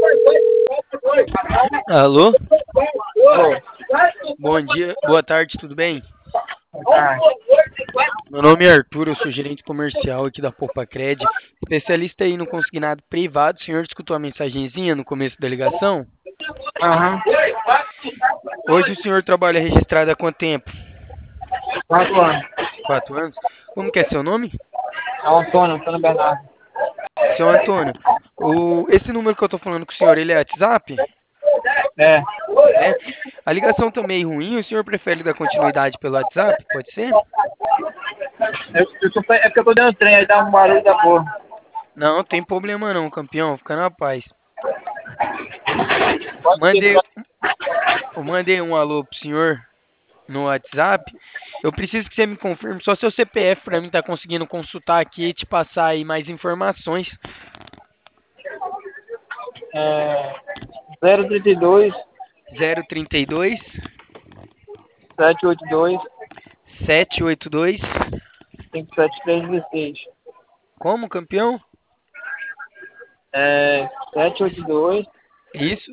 Alô? Ô, Bom dia, boa tarde, tudo bem? ah, Meu nome é Arthur, eu sou gerente comercial aqui da Poupa Cred, especialista aí no consignado privado. O senhor escutou a mensagenzinha no começo da ligação? aham. Hoje o senhor trabalha registrado há quanto tempo? 4 anos. 4 anos? Como que é seu nome? É o Antônio Bernardo. Seu Antônio. Esse número que eu tô falando com o senhor, ele é WhatsApp? É. É. A ligação tá meio ruim, o senhor prefere dar continuidade pelo WhatsApp? Pode ser? É porque eu tô dentro do trem, aí dá um barulho da porra. Não, tem problema não, campeão, fica na paz. Pode ser, Mandei, eu mandei um alô pro senhor no WhatsApp. Eu preciso que você me confirme só seu CPF para mim estar conseguindo consultar aqui e te passar aí mais informações. é 032 032 782 782. 57316. Como, campeão? É 782 Isso.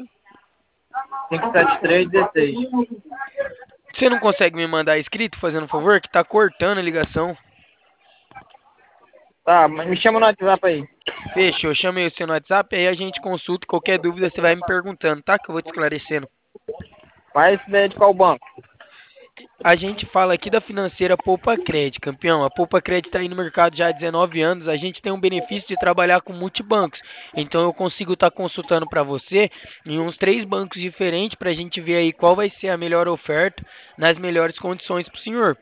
57316. Você não consegue me mandar escrito, fazendo um favor, que tá cortando a ligação. Tá, mas me chama no WhatsApp aí. Fechou, chamei você no WhatsApp, aí a gente consulta, qualquer dúvida você vai me perguntando, tá? Que eu vou te esclarecendo. Mas isso daí é de qual banco? A gente fala aqui da financeira Poupa Cred, campeão. A Poupa Cred está aí no mercado já há 19 anos. A gente tem um benefício de trabalhar com multibancos. Então eu consigo estar consultando para você em uns 3 bancos diferentes para a gente ver aí qual vai ser a melhor oferta nas melhores condições para o senhor.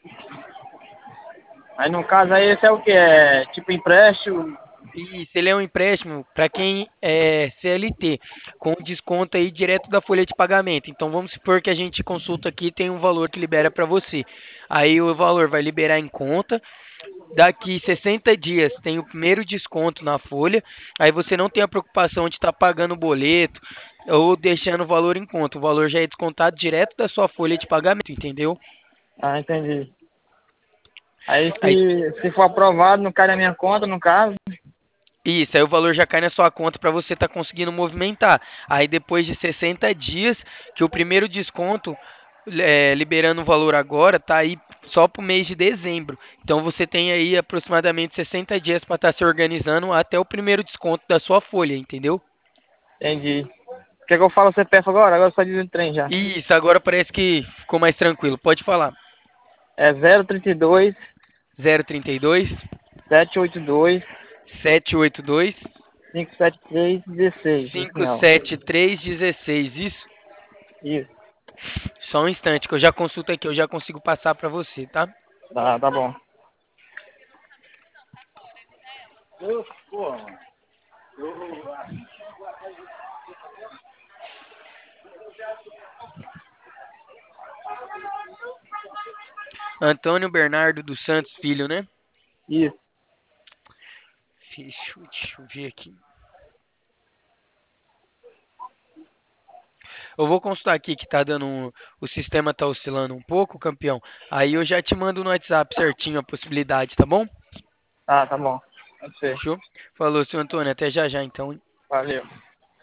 Aí no caso aí esse é o que? É tipo empréstimo? Isso, ele é um empréstimo para quem é CLT, com desconto aí direto da folha de pagamento. Então vamos supor que a gente consulta aqui tem um valor que libera para você. Aí o valor vai liberar em conta. Daqui 60 dias tem o primeiro desconto na folha. Aí você não tem a preocupação de estar pagando o boleto ou deixando o valor em conta. O valor já é descontado direto da sua folha de pagamento, entendeu? Ah, entendi. Aí Aí, se for aprovado, não cai na minha conta, no caso. isso, aí o valor já cai na sua conta para você estar conseguindo movimentar. Aí depois de 60 dias, que o primeiro desconto, liberando o valor agora, tá aí só para o mês de dezembro. Então você tem aí aproximadamente 60 dias para estar se organizando até o primeiro desconto da sua folha, entendeu? Entendi. Quer que eu falo o CPF agora? Agora eu só diz o trem já. Isso, agora parece que ficou mais tranquilo. Pode falar. É 032 032 782 782 57316. No final. 57316. Isso? Isso. Só um instante que eu já consulto aqui, eu já consigo passar para você, tá? Tá bom. Antônio Bernardo dos Santos Filho, né? Isso. Deixa eu ver aqui. Eu vou consultar aqui que tá dando o sistema tá oscilando um pouco, campeão. Aí eu já te mando no WhatsApp certinho a possibilidade, tá bom? Tá bom. Pode ser. Fechou? Falou, seu Antônio, até já já então. Valeu.